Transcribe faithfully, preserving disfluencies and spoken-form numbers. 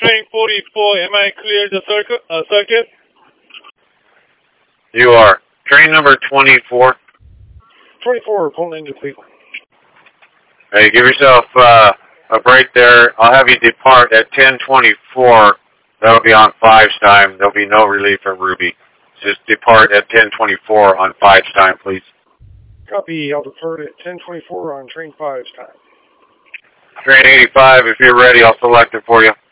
train forty-four, am I clear the circuit? Uh, circuit? You are. Train number twenty-four. twenty-four, pulling into Cleveland. Hey, give yourself uh, a break there. I'll have you depart at ten twenty-four. That'll be on five's time. There'll be no relief at Ruby. Just depart at ten twenty-four on five's time, please. Copy. I'll depart at ten twenty-four on train five's time. Train eighty-five, if you're ready, I'll select it for you.